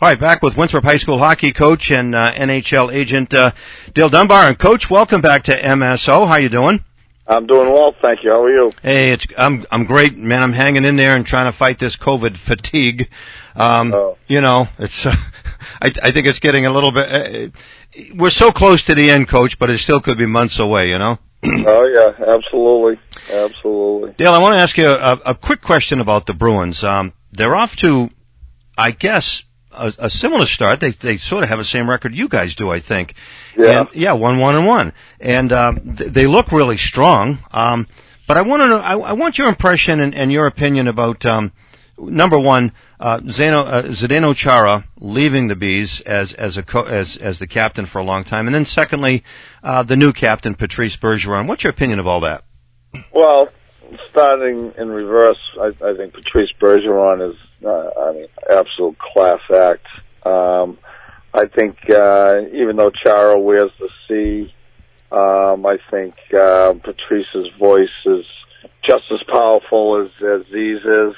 All right, back with Winthrop High School hockey coach and NHL agent Dale Dunbar. And Coach, welcome back to MSO. How you doing? I'm doing well, thank you. How are you? Hey, I'm great, man. I'm hanging in there and trying to fight this COVID fatigue. You know, it's I think it's getting a little bit. We're so close to the end, Coach, but it still could be months away. You know. Oh yeah, absolutely. Dale, I want to ask you a quick question about the Bruins. They're off to, I guess, a similar start. They sort of have the same record you guys do, I think. Yeah. And, 1-1-1. And they look really strong. But I want to know, I want your impression and your opinion about number one, Zdeno Chara leaving the Bees as the captain for a long time, and then secondly, the new captain Patrice Bergeron. What's your opinion of all that? Well, starting in reverse, I think Patrice Bergeron is absolute class act. I think even though Chara wears the C, I think Patrice's voice is just as powerful as Z's is.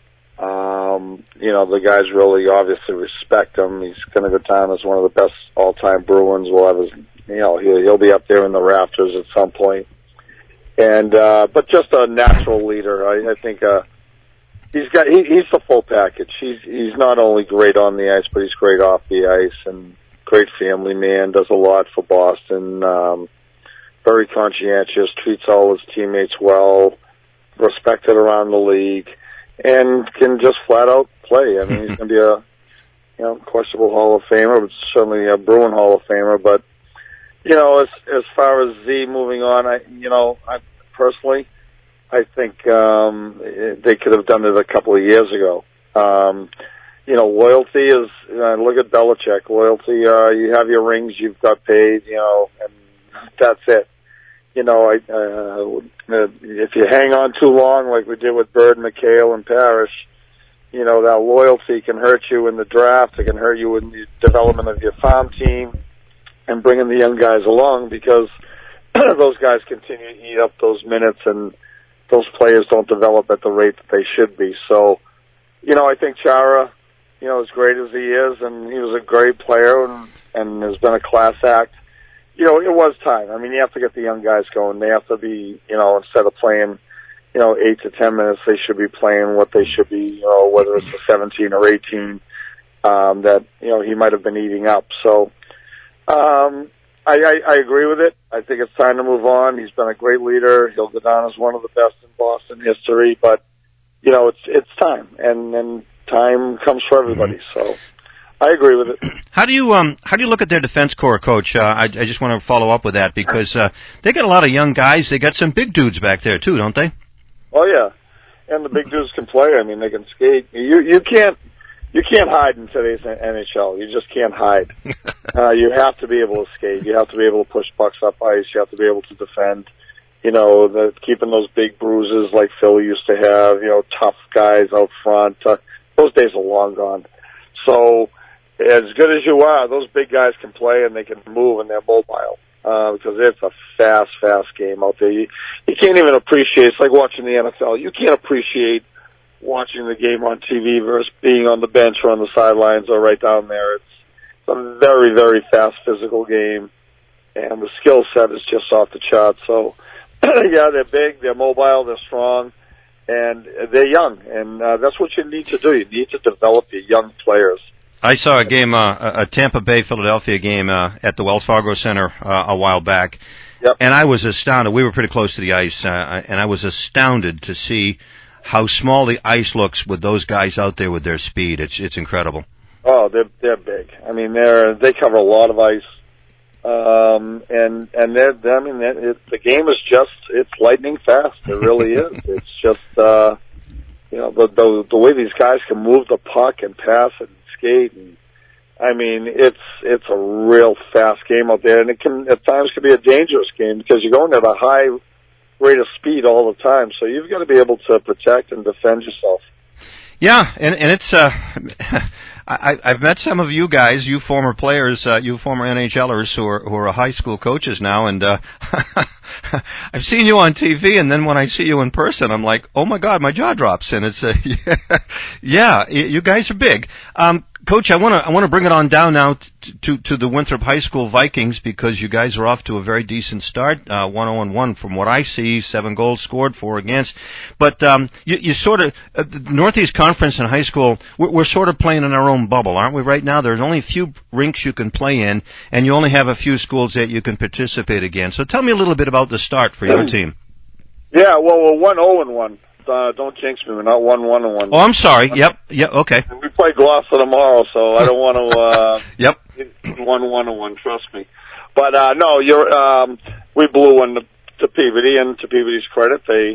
The guys really obviously respect him. He's going to go down as one of the best all-time Bruins. We'll have his, he'll be up there in the rafters at some point. And but just a natural leader. I think he's the full package. He's not only great on the ice, but he's great off the ice, and great family man. Does a lot for Boston. Very conscientious. Treats all his teammates well. Respected around the league, and can just flat out play. I mean, he's going to be a questionable Hall of Famer, but certainly a Bruin Hall of Famer. But as far as Z moving on, I personally, I think they could have done it a couple of years ago. Loyalty is look at Belichick. Loyalty, you have your rings, you've got paid, and that's it. If you hang on too long, like we did with Bird, McHale, and Parrish, that loyalty can hurt you in the draft. It can hurt you in the development of your farm team and bringing the young guys along, because those guys continue to eat up those minutes, and those players don't develop at the rate that they should be. So, I think Chara, as great as he is, and he was a great player and has been a class act, it was time. I mean, you have to get the young guys going. They have to be, instead of playing, 8 to 10 minutes, they should be playing what they should be, whether it's a 17 or 18, that, he might have been eating up. So, I agree with it. I think it's time to move on. He's been a great leader. He'll go down as one of the best in Boston history, but, it's time, and time comes for everybody. So I agree with it. How do you look at their defense corps, Coach? I just want to follow up with that, because they got a lot of young guys. They got some big dudes back there too, don't they? Oh yeah, and the big dudes can play. I mean, they can skate. You can't hide in today's NHL. You just can't hide. You have to be able to skate. You have to be able to push pucks up ice. You have to be able to defend. Keeping those big bruises like Phil used to have. Tough guys out front. Those days are long gone. So, as good as you are, those big guys can play and they can move and they're mobile. Because it's a fast game out there. You can't even appreciate. It's like watching the NFL. You can't appreciate watching the game on TV versus being on the bench or on the sidelines or right down there. It's a very, very fast physical game, and the skill set is just off the chart. So, yeah, they're big, they're mobile, they're strong, and they're young, and that's what you need to do. You need to develop your young players. I saw a game, a Tampa Bay Philadelphia game at the Wells Fargo Center a while back, yep. And I was astounded. We were pretty close to the ice, and I was astounded to see how small the ice looks with those guys out there with their speed. It's incredible. Oh, they're big. I mean, they cover a lot of ice, and the game is it's lightning fast. It really is. It's just the way these guys can move the puck and pass and skate, and I mean, it's a real fast game out there, and it can at times be a dangerous game because you're going at a high rate of speed all the time, so you've got to be able to protect and defend yourself. Yeah, and it's I've met some of you guys, you former players, you former NHLers who are high school coaches now, and I've seen you on TV, and then when I see you in person, I'm like, oh my God, my jaw drops, and it's yeah, you guys are big. Coach, I want to bring it on down now to the Winthrop High School Vikings, because you guys are off to a very decent start, 1-0-1 from what I see, 7 goals scored, 4 against. But you sort of the Northeast Conference in high school, we're sort of playing in our own bubble, aren't we? Right now, there's only a few rinks you can play in, and you only have a few schools that you can participate against. So tell me a little bit about the start for your team. Yeah, well, we're 1-0-1. Don't jinx me. We're not 1-1-1. Oh, I'm sorry. Yep. Okay. We play Gloucester tomorrow, so I don't want to. Yep. 1-1-1. Trust me. But no, we blew one to Peabody, and to Peabody's credit, they,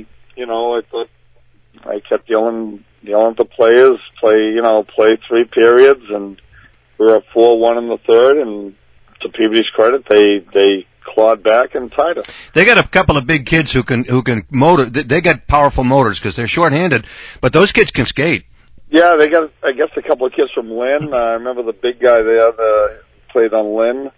I kept yelling at the players, play 3 periods, and we were up 4-1 in the third, and to Peabody's credit, they clawed back and tied us. They got a couple of big kids who can motor. They got powerful motors because they're short-handed, but those kids can skate. Yeah, they got, I guess, a couple of kids from Lynn. I remember the big guy there that played on Lynn.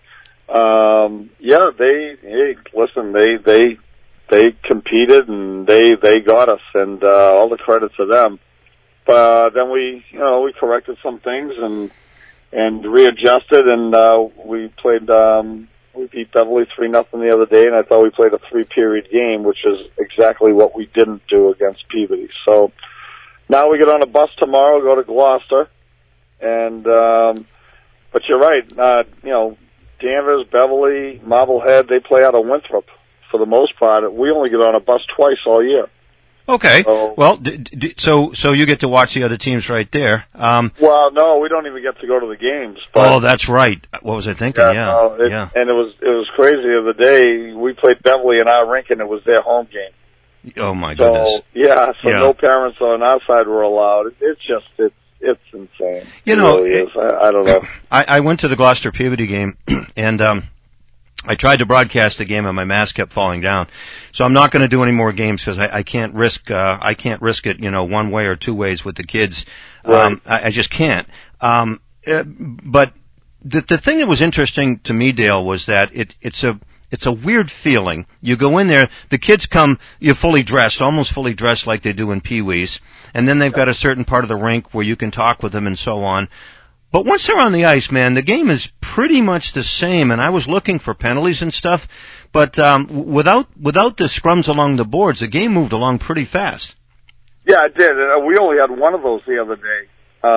They competed and they got us, and all the credit to them. But then we corrected some things and readjusted, and we played. We beat Beverly 3-0 the other day, and I thought we played a 3-period game, which is exactly what we didn't do against Peabody. So now we get on a bus tomorrow, go to Gloucester, and but you're right. Danvers, Beverly, Marblehead, they play out of Winthrop for the most part. We only get on a bus twice all year. Okay. Well, so you get to watch the other teams right there. Well, no, we don't even get to go to the games. But, oh, that's right. What was I thinking? Yeah. And it was crazy the other day. We played Beverly in our rink, and it was their home game. Oh my goodness. So no parents on our side were allowed. It's insane. It really is. I don't know. I went to the Gloucester Peabody game, and I tried to broadcast the game, and my mask kept falling down. So I'm not going to do any more games because I can't risk it, one way or two ways with the kids. Right. I just can't. But the thing that was interesting to me, Dale, was that it's a weird feeling. You go in there, the kids come, you're fully dressed, almost fully dressed like they do in Pee-wees, and then they've got a certain part of the rink where you can talk with them and so on. But once they're on the ice, man, the game is pretty much the same, and I was looking for penalties and stuff, but without the scrums along the boards, the game moved along pretty fast. Yeah, it did. We only had one of those the other day.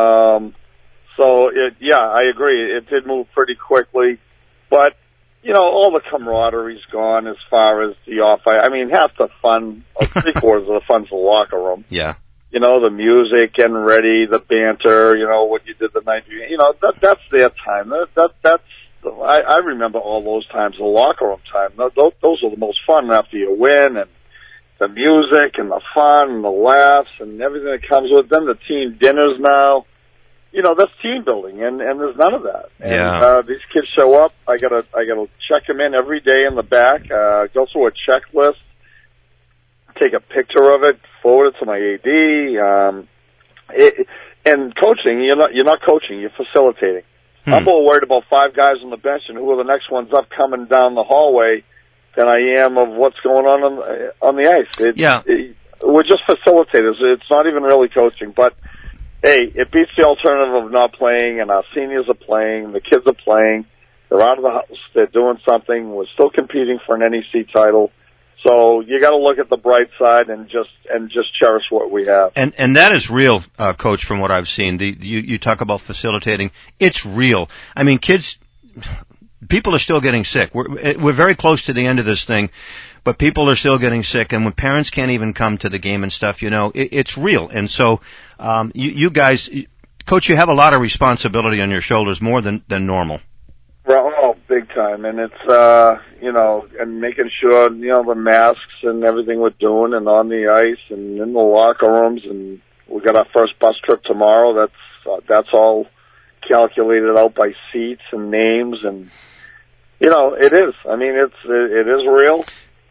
I agree. It did move pretty quickly, but all the camaraderie's gone as far as the off. I mean, half the fun, 3/4 of the fun's the locker room. Yeah. The music, getting ready, the banter, what you did the night. That's their time. I remember all those times, the locker room time. Those are the most fun after you win, and the music and the fun and the laughs and everything that comes with them. The team dinners now. That's team building, and there's none of that. Yeah. And these kids show up. I gotta check them in every day in the back. Go through a checklist, take a picture of it, forward it to my AD. And coaching, you're not coaching, you're facilitating. I'm more worried about 5 guys on the bench and who are the next ones up coming down the hallway than I am of what's going on the ice. We're just facilitators. It's not even really coaching, but hey, it beats the alternative of not playing, and our seniors are playing, the kids are playing, they're out of the house, they're doing something, we're still competing for an NEC title. So you got to look at the bright side and just cherish what we have. And that is real, Coach. From what I've seen, you talk about facilitating. It's real. I mean, people are still getting sick. We're very close to the end of this thing, but people are still getting sick. And when parents can't even come to the game and stuff, it's real. And so, you guys, Coach, you have a lot of responsibility on your shoulders, more than normal. Well, big time, and it's and making sure the masks and everything we're doing, and on the ice and in the locker rooms, and we got our first bus trip tomorrow. That's all calculated out by seats and names, and it is. I mean, it is real.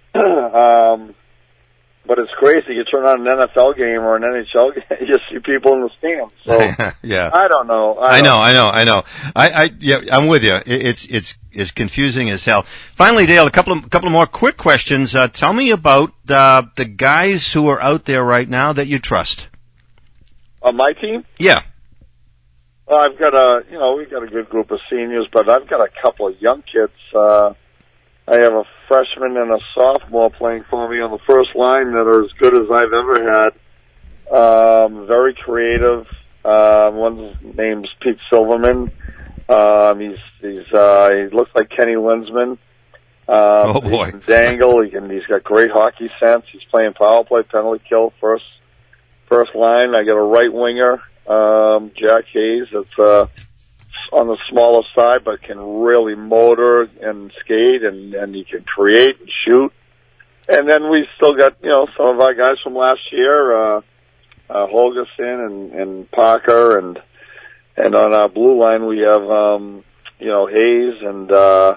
But it's crazy. You turn on an NFL game or an NHL game, you see people in the stands. So yeah, I don't know. I know. I'm with you. It's confusing as hell. Finally, Dale, a couple of more quick questions. Tell me about the guys who are out there right now that you trust. On my team? Yeah. Well, I've got we've got a good group of seniors, but I've got a couple of young kids. I have a freshman and a sophomore playing for me on the first line that are as good as I've ever had. Very creative. One's name's Pete Silverman. He looks like Kenny Linsman. Oh boy. He can dangle. He's got great hockey sense. He's playing power play, penalty kill, first line. I got a right winger, Jack Hayes. That's on the smaller side, but can really motor and skate, and he can create and shoot. And then we still got some of our guys from last year, Holgerson and Parker, and on our blue line we have Hayes and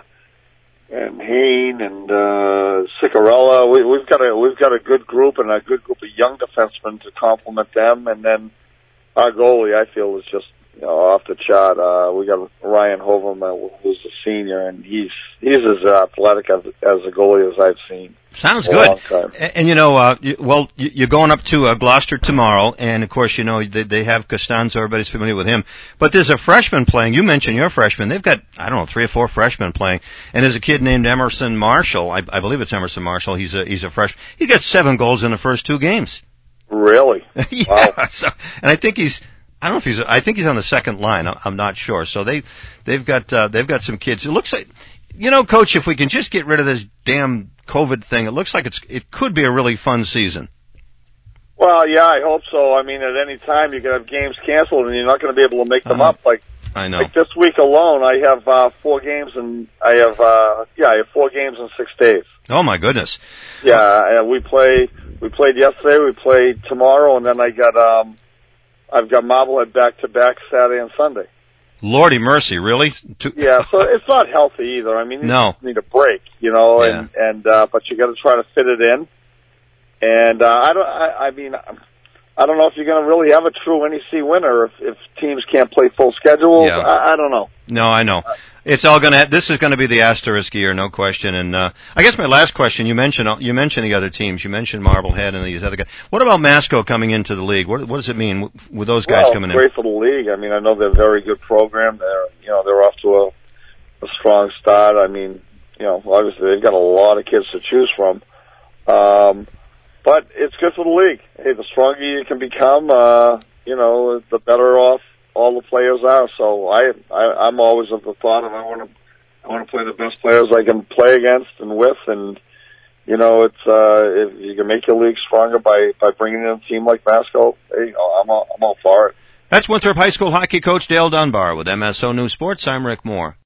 Hain and Ciccarella. We've got a good group and a good group of young defensemen to complement them, and then our goalie I feel is just off the chart. We got Ryan Hovem, who's a senior, and he's as athletic as a goalie as I've seen. Sounds good. And you're going up to Gloucester tomorrow, and of course they have Costanzo. Everybody's familiar with him. But there's a freshman playing. You mentioned your freshman. They've got 3 or 4 freshmen playing, and there's a kid named Emerson Marshall. I believe it's Emerson Marshall. He's a freshman. He got 7 goals in the first 2 games. Really? Yeah. Wow. And I think he's on the second line. I'm not sure. So they've got some kids. It looks like, Coach, if we can just get rid of this damn COVID thing, it looks like it could be a really fun season. Well, yeah, I hope so. I mean, at any time you can have games canceled and you're not going to be able to make them up. I know. Like this week alone, I have 4 games and I have 4 games in 6 days. Oh my goodness. Yeah, and we played yesterday, we played tomorrow, and then I've got Marblehead back to back Saturday and Sunday. Lordy mercy, really? Yeah, so it's not healthy either. I mean, you just need a break, Yeah. But you got to try to fit it in. And I don't know if you're going to really have a true NEC winner if teams can't play full schedule. Yeah. I don't know. No, I know. It's all this is going to be the asterisk year, no question. And I guess my last question, you mentioned the other teams. You mentioned Marblehead and these other guys. What about Masco coming into the league? What does it mean with those guys coming in? Well, great for the league. I mean, I know they're a very good program. They're off to a strong start. I mean, obviously they've got a lot of kids to choose from. But it's good for the league. Hey, the stronger you can become, the better off all the players are. So I'm always of the thought of I want to play the best players I can play against and with, and it's if you can make your league stronger by bringing in a team like Masco, hey, I'm all for it. That's Winthrop High School hockey coach Dale Dunbar with MSO News Sports. I'm Rick Moore.